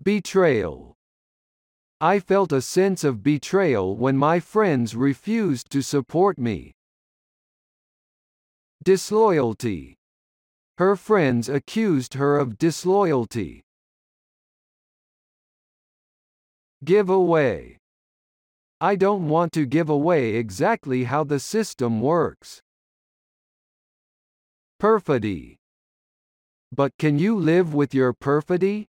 Betrayal. I felt a sense of betrayal when my friends refused to support me. Disloyalty. Her friends accused her of disloyalty. Give away. I don't want to give away exactly how the system works. Perfidy. But can you live with your perfidy?